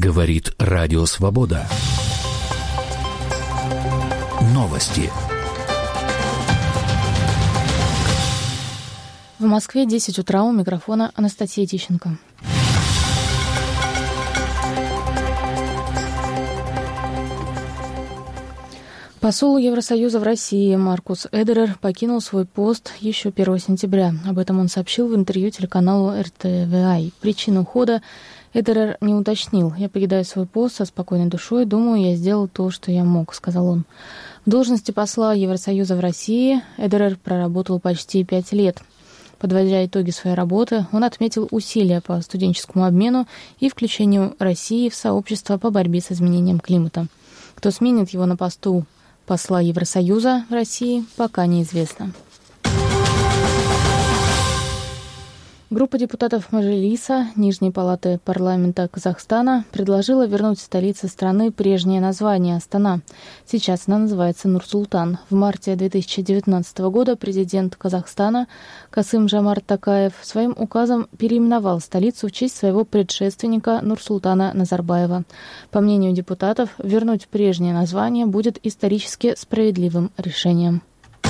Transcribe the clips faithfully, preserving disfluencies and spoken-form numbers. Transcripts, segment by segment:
Говорит Радио Свобода. Новости. В Москве десять утра, у микрофона Анастасия Тищенко. Посол Евросоюза в России Маркус Эдерер покинул свой пост еще первого сентября. Об этом он сообщил в интервью телеканалу эр тэ вэ ай. Причину ухода Эдерер не уточнил. «Я покидаю свой пост со спокойной душой. Думаю, я сделал то, что я мог», — сказал он. В должности посла Евросоюза в России Эдерер проработал почти пять лет. Подводя итоги своей работы, он отметил усилия по студенческому обмену и включению России в сообщество по борьбе с изменением климата. Кто сменит его на посту посла Евросоюза в России, пока неизвестно. Группа депутатов Мажилиса Нижней палаты парламента Казахстана предложила вернуть столице страны прежнее название Астана. Сейчас она называется Нур-Султан. В марте две тысячи девятнадцатого года президент Казахстана Касым-Жомарт Токаев своим указом переименовал столицу в честь своего предшественника Нурсултана Назарбаева. По мнению депутатов, вернуть прежнее название будет исторически справедливым решением.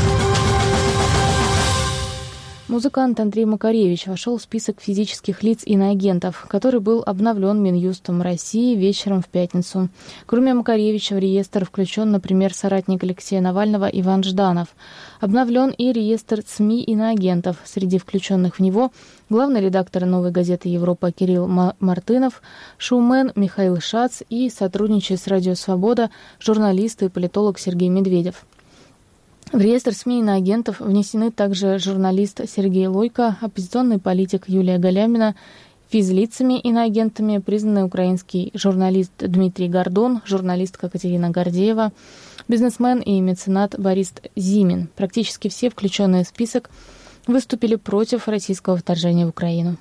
Музыкант Андрей Макаревич вошел в список физических лиц иноагентов, который был обновлен Минюстом России вечером в пятницу. Кроме Макаревича в реестр включен, например, соратник Алексея Навального Иван Жданов. Обновлен и реестр СМИ иноагентов. Среди включенных в него главный редактор «Новой газеты Европа» Кирилл Мартынов, шоумен Михаил Шац и сотрудничая с «Радио Свобода» журналист и политолог Сергей Медведев. В реестр СМИ иноагентов внесены также журналист Сергей Лойко, оппозиционный политик Юлия Галямина, физлицами иноагентами признанный украинский журналист Дмитрий Гордон, журналистка Катерина Гордеева, бизнесмен и меценат Борис Зимин. Практически все включенные в список выступили против российского вторжения в Украину.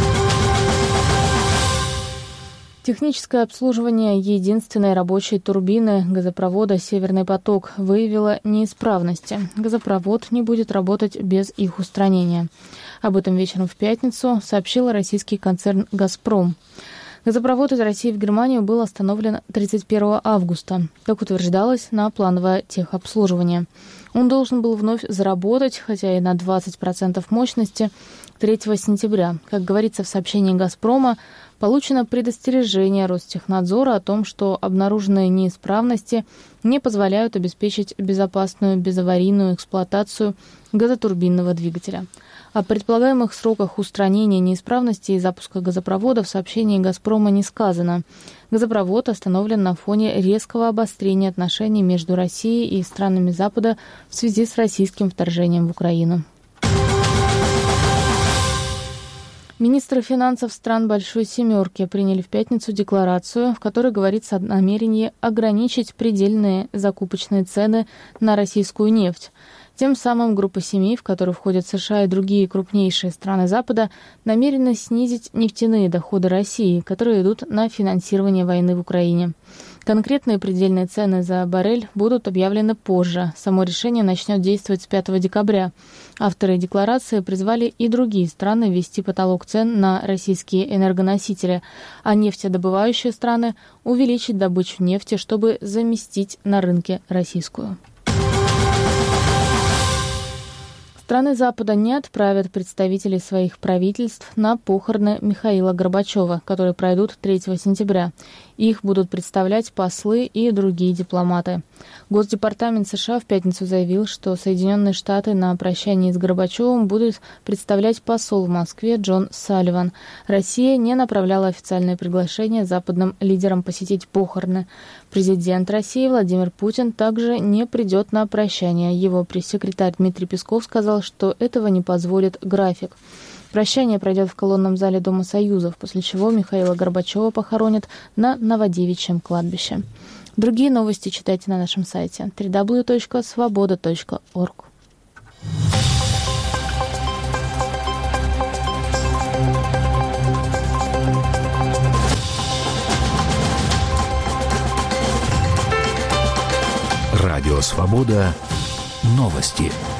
Техническое обслуживание единственной рабочей турбины газопровода «Северный поток» выявило неисправности. Газопровод не будет работать без их устранения. Об этом вечером в пятницу сообщил российский концерн «Газпром». Газопровод из России в Германию был остановлен тридцать первого августа, как утверждалось, на плановое техобслуживание. Он должен был вновь заработать, хотя и на двадцать процентов мощности, третьего сентября. Как говорится в сообщении «Газпрома», получено предостережение Ростехнадзора о том, что обнаруженные неисправности не позволяют обеспечить безопасную безаварийную эксплуатацию газотурбинного двигателя. О предполагаемых сроках устранения неисправностей и запуска газопровода в сообщении «Газпрома» не сказано. Газопровод остановлен на фоне резкого обострения отношений между Россией и странами Запада в связи с российским вторжением в Украину. Министры финансов стран Большой Семерки приняли в пятницу декларацию, в которой говорится о намерении ограничить предельные закупочные цены на российскую нефть. Тем самым группа семи, в которую входят США и другие крупнейшие страны Запада, намерена снизить нефтяные доходы России, которые идут на финансирование войны в Украине. Конкретные предельные цены за баррель будут объявлены позже. Само решение начнет действовать с пятого декабря. Авторы декларации призвали и другие страны ввести потолок цен на российские энергоносители, а нефтедобывающие страны увеличить добычу нефти, чтобы заместить на рынке российскую. Страны Запада не отправят представителей своих правительств на похороны Михаила Горбачева, которые пройдут третьего сентября. Их будут представлять послы и другие дипломаты. Госдепартамент США в пятницу заявил, что Соединенные Штаты на прощании с Горбачевым будут представлять посол в Москве Джон Салливан. Россия не направляла официальное приглашение западным лидерам посетить похороны. Президент России Владимир Путин также не придет на прощание. Его пресс-секретарь Дмитрий Песков сказал, что этого не позволит график. Прощание пройдет в колонном зале Дома Союзов, после чего Михаила Горбачева похоронят на Новодевичьем кладбище. Другие новости читайте на нашем сайте дабл ю дабл ю дабл ю точка свобода точка орг. Радио Свобода. Новости.